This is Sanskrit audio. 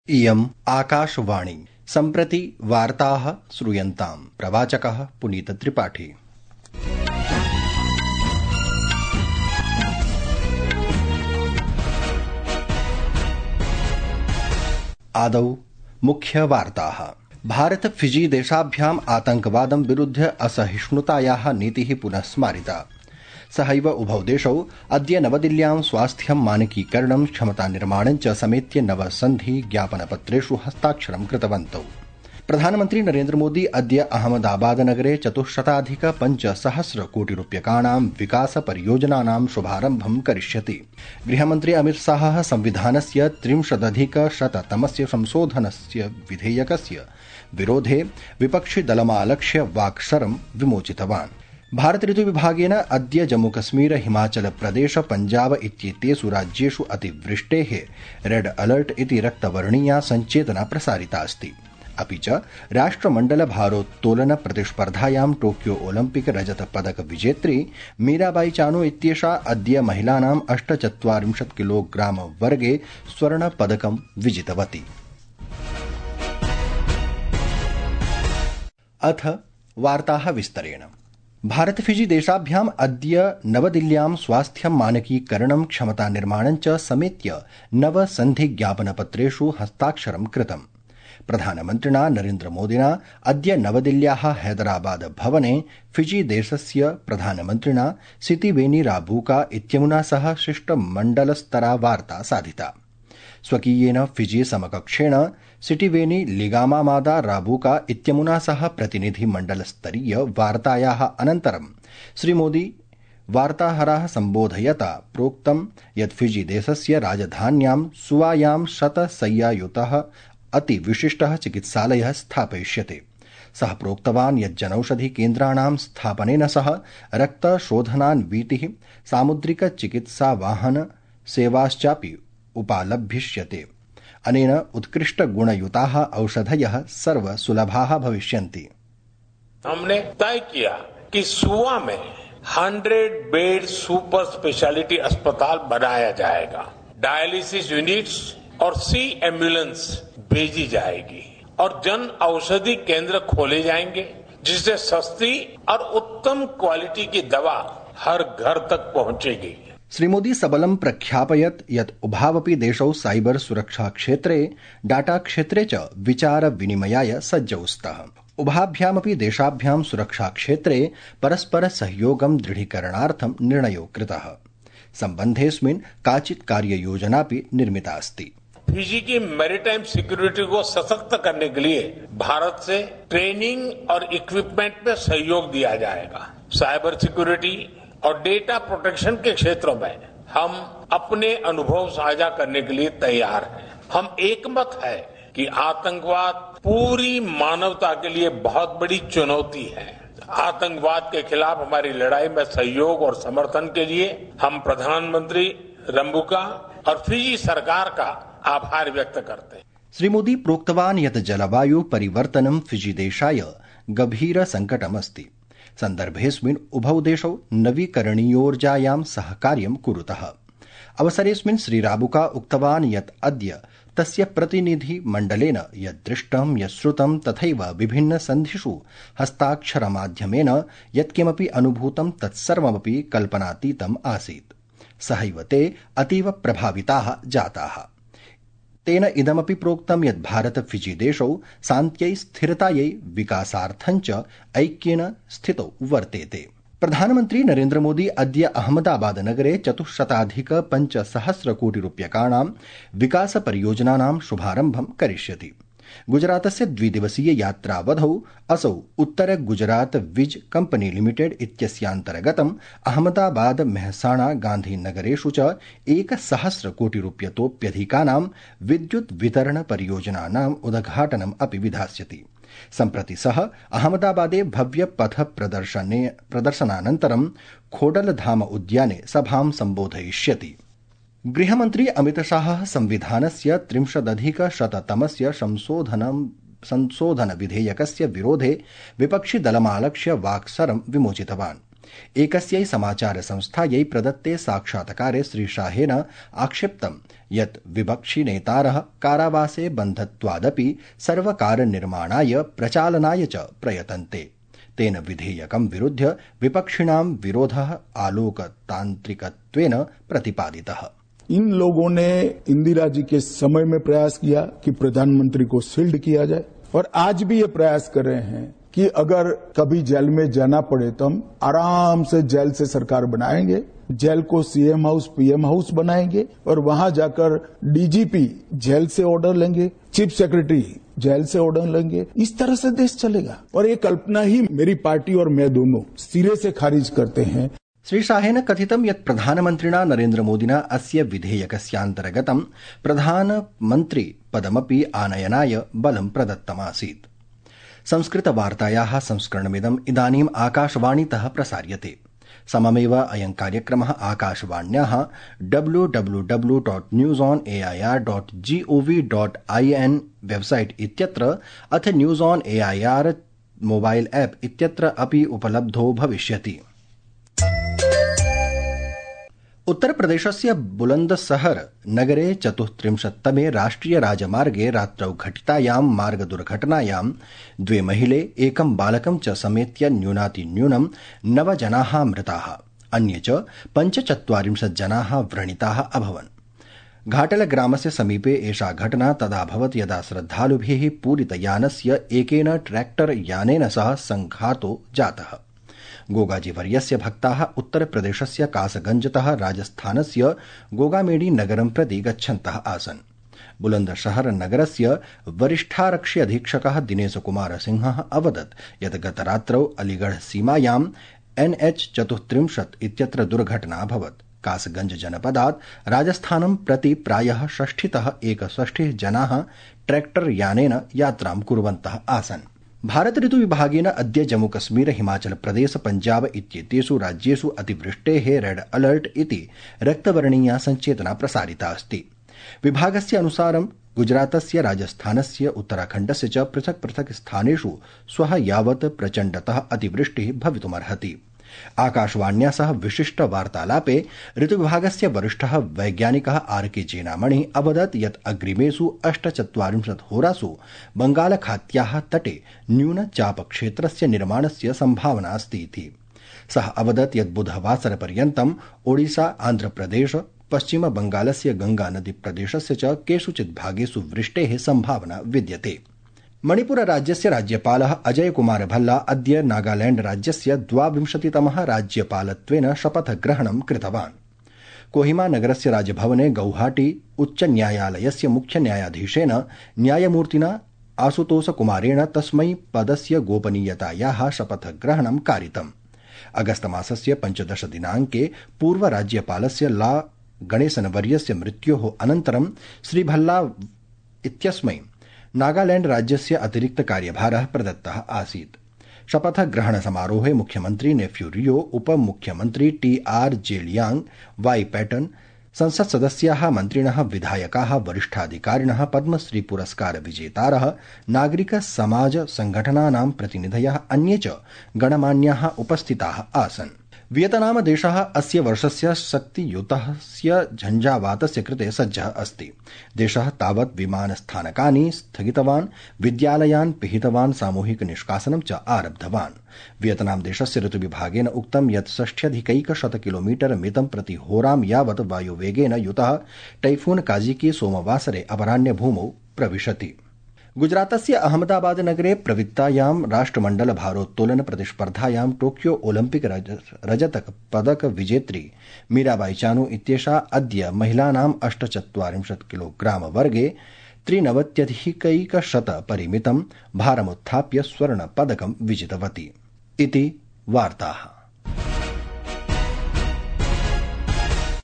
इयम् आकाशवाणी। सम्प्रति वार्ताः श्रूयन्ताम्। प्रवाचकः पुनीतत्रिपाठी। आदौ मुख्यवार्ताः। भारत फिजी देशाभ्याम् आतंकवादं विरुध्य असहिष्णुतायाः नीतिः पुनः स्मारिता। सहैव उभौ देशौ अद्य नवदिल्ल्यां स्वास्थ्यं मानकीकरणं क्षमतानिर्माणं च समेत्य नवसन्धि ज्ञापनपत्रेषु हस्ताक्षरं कृतवन्तौ। प्रधानमन्त्री नरेन्द्रमोदी अद्य अहमदाबादनगरे 400,500 कोटिरूप्यकाणां विकासपरियोजनानां शुभारम्भं करिष्यति। गृहमन्त्री अमितशाहः संविधानस्य 30,100तमस्य संशोधनस्य विधेयकस्य विरोधे विपक्षिदलमालक्ष्य वाक्सरं विमोचितवान्। भारत ऋतुविभागेन अद्य जम्मूकश्मीर हिमाचल प्रदेश पञ्जाब इत्येतेषु राज्येषु अतिवृष्टेः रेड अलर्ट इति रक्तवर्णीया सञ्चेतना प्रसारिता अस्ति। अपि च राष्ट्रमण्डल भारोत्तोलन प्रतिस्पर्धायां टोक्यो ओलम्पिक रजत पदक विजेत्री मीराबाई चानो इत्येषा अद्य महिलानां 48 किलोग्राम वर्गे स्वर्ण पदकं विजितवती। अथ वार्ताः विस्तरेण। भारत फिजी देशाभ्याम् अद्य नवदिल्ल्यां स्वास्थ्यं मानकीकरणं क्षमतानिर्माणं च समेत्य नवसन्धिज्ञापनपत्रेषु हस्ताक्षरं कृतम्। प्रधानमन्त्रिणा नरेन्द्रमोदिना अद्य नवदिल्ल्याः हैदराबाद भवने फिजी देशस्य प्रधानमन्त्रिणा सितिवेनी राबुका इत्यमुना सह शिष्टमण्डलस्तरा वार्ता साधिता। स्वकीयेन फिजी समकक्षेण सिटिवेनी लिगामामादा राबुका इत्यमुना सह प्रतिनिधिमण्डलस्तरीय वार्तायाः अनन्तरं श्रीमोदी वार्ताहराः सम्बोधयता प्रोक्तं यत् फिजी देशस्य राजधान्यां सुवायां 100 शय्यायुतः अतिविशिष्टः चिकित्सालयः स्थापयिष्यते। सः प्रोक्तवान् यत् जनौषधि केन्द्राणां स्थापनेन सह रक्तशोधनान्वीतिः सामुद्रिकचिकित्सावाहन सेवाश्चापि उपालभ्यिष्यते। अनेन उत्कृष्टगुणयुताः औषधयः सर्वसुलभाः भविष्यन्ति। हमने तय किया कि सुवा में 100 बेड सुपर स्पेशलिटी अस्पताल बनाया जाएगा। डायलिसिस यूनिट्स और सी एम्बुलेंस भेजी जाएगी और जन औषधि केंद्र खोले जाएंगे, जिससे सस्ती और उत्तम क्वालिटी की दवा हर घर तक पहुंचेगी। श्री मोदी सबलं प्रख्यापयत् यत् उभावपि देशौ साइबर सुरक्षा क्षेत्रे डाटा क्षेत्रे च विचार विनिमयाय सज्जौ स्तः। उभाभ्यामपि देशाभ्यां सुरक्षा क्षेत्रे परस्पर सहयोगं दृढीकरणार्थं निर्णयो कृतः। सम्बन्धेऽस्मिन् काचित् कार्ययोजनापि निर्मिता अस्ति। फिजी की मैरीटाइम सिक्योरिटी को सशक्त करने के लिए भारत से ट्रेनिंग और इक्विपमेंट में सहयोग दिया जाएगा। साइबर सिक्योरिटी और डेटा प्रोटेक्शन के क्षेत्रों में हम अपने अनुभव साझा करने के लिए तैयार हैं। हम एकमत है कि आतंकवाद पूरी मानवता के लिए बहुत बड़ी चुनौती है। आतंकवाद के खिलाफ हमारी लड़ाई में सहयोग और समर्थन के लिए हम प्रधानमंत्री रंबुका और फिजी सरकार का आभार व्यक्त करते हैं। श्री मोदी प्रोक्तवान् यत् जलवायु परिवर्तनं फिजी देशाय गभीर संकटमस्ति। सन्दर्भेऽस्मिन् उभौ देशौ नवीकरणीयोर्जायां सहकार्यं कुरुतः। अवसरेऽस्मिन् श्रीराबुका उक्तवान् यत् अद्य तस्य प्रतिनिधिमण्डलेन यत् दृष्टं यत् श्रुतं तथैव विभिन्न सन्धिषु हस्ताक्षरमाध्यमेन यत्किमपि अनुभूतं तत्सर्वमपि कल्पनातीतम् आसीत्। सहैव ते अतीव प्रभाविताः जाताः। तेन इदमपि प्रोक्तं यत् भारत फिजी देशौ शान्त्यै स्थिरतायै विकासार्थं च ऐक्येन स्थितौ वर्तेते। प्रधानमन्त्री नरेन्द्रमोदी अद्य अहमदाबादनगरे 400,500 कोटिरूप्यकाणां विकासपरियोजनानां शुभारम्भं करिष्यति। गुजरातस्य द्विदिवसीय यात्रावधौ असौ उत्तर गुजरात विज कम्पनी लिमिटेड इत्यस्यान्तर्गतम् अहमदाबाद मेहसाणा गांधीनगरेषु च 1,000 कोटिरूप्यतोप्यधिकानां विद्युत् वितरण परियोजनानाम् उद्घाटनम् अपि विधास्यति। सम्प्रति सः अहमदाबादे भव्य पथ प्रदर्शनानन्तरं खोडलधाम उद्याने सभां सम्बोधयिष्यति। गृहमन्त्री अमितशाहः संविधानस्य 30,100तमस्य संशोधन विधेयकस्य विरोधे विपक्षिदलमालक्ष्य वाक्सरं विमोचितवान्। एकस्यै समाचार संस्थायै प्रदत्ते साक्षात्कारे श्रीशाहेन आक्षिप्तं यत् विपक्षि नेतारः कारावासे बन्धत्वादपि सर्वकारनिर्माणाय प्रचालनाय च प्रयतन्ते। तेन विधेयकं विरुध्य विपक्षिणां विरोधः आलोकतान्त्रिकत्वेन प्रतिपादितः। इन लोगों ने इंदिरा जी के समय में प्रयास किया कि प्रधानमंत्री को शील्ड किया जाए और आज भी ये प्रयास कर रहे हैं कि अगर कभी जेल में जाना पड़े तो हम आराम से जेल से सरकार बनाएंगे, जेल को सीएम हाउस पीएम हाउस बनाएंगे और वहां जाकर डीजीपी जेल से ऑर्डर लेंगे, चीफ सेक्रेटरी जेल से ऑर्डर लेंगे। इस तरह से देश चलेगा और ये कल्पना ही मेरी पार्टी और मैं दोनों सिरे से खारिज करते हैं। श्रीशाहेन कथितं यत् प्रधानमन्त्रिणा नरेन्द्रमोदिना अस्य विधेयकस्यान्तर्गतं प्रधानमन्त्री पदमपि आनयनाय बलं प्रदत्तमासीत्। संस्कृतवार्तायाः संस्करणमिदम् इदानीम् आकाशवाणीतः प्रसार्यते। सममेव अयं कार्यक्रमः आकाशवाण्याः www.newsonair.gov.in वेबसाइट इत्यत्र अथ news on AIR mobile app इत्यत्र अपि उपलब्धो भविष्यति। उत्तर प्रदेशस्य बुलन्दशहर नगरे 34तमे राष्ट्रिय राजमार्गे रात्रौ घटितायां मार्गदुर्घटनायां 2 महिले एकं बालकं च समेत्य न्यूनातिन्यूनं 9 जनाः मृताः, अन्ये च 45 जनाः व्रणिताः अभवन्। घाटलग्रामस्य समीपे एषा घटना तदा अभवत् यदा श्रद्धालुभिः पूरितयानस्य एकेन ट्रैक्टर यानेन सह संघातो जातः। गोगाजीवर्यस्य भक्ताः उत्तरप्रदेशस्य कासगंजतः राजस्थानस्य गोगामेडी नगरं प्रति गच्छन्तः आसन्। बुलन्दशहर नगरस्य वरिष्ठारक्षि अधीक्षकः दिनेश कुमार सिंहः अवदत् यत् गतरात्रौ अलीगढ़ सीमायां NH-34 इत्यत्र दुर्घटना अभवत्। कासगंज जनपदात् राजस्थानं प्रति प्रायः 60 जनाः ट्रैक्टर यानेन यात्रां कुर्वन्तः आसन्। भारत ऋतु विभागेन अद्य जम्मू कश्मीर हिमाचल प्रदेश पंजाब इत्येतेषु राज्येषु अतिवृष्टेः रेड अलर्ट इति रक्तवर्णीया संचेतना प्रसारिता अस्ति। विभागस्य अनुसारं गुजरातस्य राजस्थानस्य उत्तराखण्डस्य च पृथक् पृथक् स्थानेषु श्वः यावत् प्रचण्डतः अतिवृष्टिः भवितुमर्हति। आकाशवाण्या सह विशिष्ट वार्तालापे ऋतुविभागस्य वरिष्ठः वैज्ञानिकः RK जेनामणिः अवदत् यत् अग्रिमेषु 48 होरासु बंगालखात्याः तटे न्यूनचापक्षेत्रस्य निर्माणस्य सम्भावना अस्ति इति। सः अवदत् यत् बुधवासरपर्यन्तम् ओडिशा, आन्ध्रप्रदेश, पश्चिम बंगालस्य गंगा नदी प्रदेशस्य च केषुचित् भागेषु वृष्टेः सम्भावना विद्यते। मणिपुर राज्यस्य राज्यपालः अजय कुमार भल्ला अद्य नागालैंड राज्यस्य 22तमः राज्यपालत्वेन शपथग्रहणं कृतवान्। कोहिमा नगरस्य राजभवने गौहाटी उच्चन्यायालयस्य मुख्य न्यायाधीशेन न्यायमूर्तिना आशुतोष कुमारेण तस्मै पदस्य गोपनीयतायाः शपथग्रहणं कारितम्। अगस्तमासस्य 15 दिनाङ्के पूर्वराज्यपालस्य ला गणेशनवर्यस्य मृत्योः अनन्तरं श्रीभल्ला इत्यस्मै नागालैंड राज्यस्य अतिरिक्त कार्यभारः प्रदत्तः आसीत्। शपथग्रहण समारोहे मुख्यमंत्री नेफ्यू रियो, उपमुख्यमंत्री TR जेलियांग, वाई पैटन, संसद सदस्याः, मन्त्रिणः, विधायकाः, वरिष्ठाधिकारिणः, पद्मश्री पुरस्कार विजेतारः, नागरिक समाज संघटनानां प्रतिनिधयः, अन्ये च गणमान्याः उपस्थिताः आसन्। वियतनाम देशः अस्य वर्षस्य शक्तियुतस्य झञ्झावातस्य कृते सज्जः अस्ति। देशः तावत् विमानस्थानकानि स्थगितवान्, विद्यालयान् पिहितवान्, सामूहिक निष्कासनं च आरब्धवान्। वियतनाम देशस्य ऋतुविभागेन उक्तं यत् 60,100 किलोमीटर मितं प्रति होरां यावत् वायुवेगेन युतः टैफून काजिकी सोमवासरे अपराह्ने भूमौ प्रविशति। गुजरातस्य अहमदाबाद नगरे प्रवृत्तायां राष्ट्रमण्डल भारोत्तोलन प्रतिस्पर्धायां टोक्यो ओलिम्पिक रजतक पदक विजेत्री मीराबाई चानू इत्येषा अद्य महिलानां 48 किलोग्राम वर्गे 93,100 परिमितं भारमुत्थाप्य स्वर्ण पदकं विजितवती इति वार्ताः।